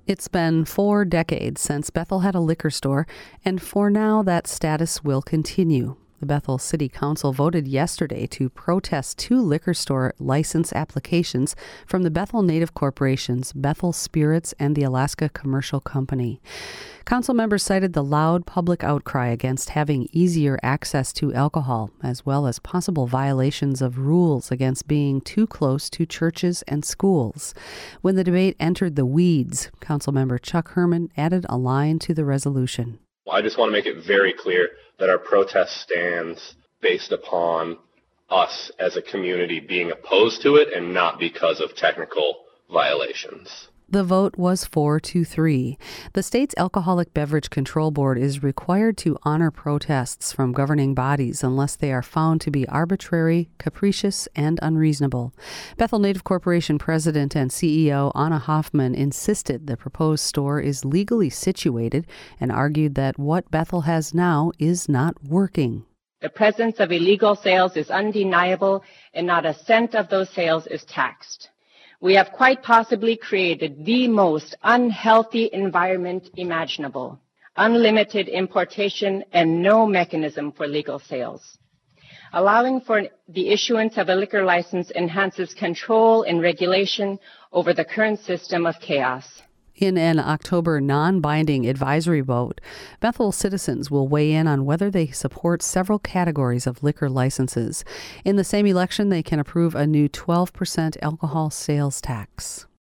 It's been 4 decades since Bethel had a liquor store, and for now that status will continue. The Bethel City Council voted yesterday to protest 2 liquor store license applications from the Bethel Native Corporations, Bethel Spirits, and the Alaska Commercial Company. Council members cited the loud public outcry against having easier access to alcohol, as well as possible violations of rules against being too close to churches and schools. When the debate entered the weeds, Councilmember Chuck Herman added a line to the resolution. I just want to make it very clear that our protest stands based upon us as a community being opposed to it and not because of technical violations. The vote was 4-3. The state's Alcoholic Beverage Control Board is required to honor protests from governing bodies unless they are found to be arbitrary, capricious, and unreasonable. Bethel Native Corporation President and CEO Anna Hoffman insisted the proposed store is legally situated and argued that what Bethel has now is not working. The presence of illegal sales is undeniable, and not a cent of those sales is taxed. We have quite possibly created the most unhealthy environment imaginable, unlimited importation and no mechanism for legal sales. Allowing for the issuance of a liquor license enhances control and regulation over the current system of chaos. In an October non-binding advisory vote, Bethel citizens will weigh in on whether they support several categories of liquor licenses. In the same election, they can approve a new 12% alcohol sales tax.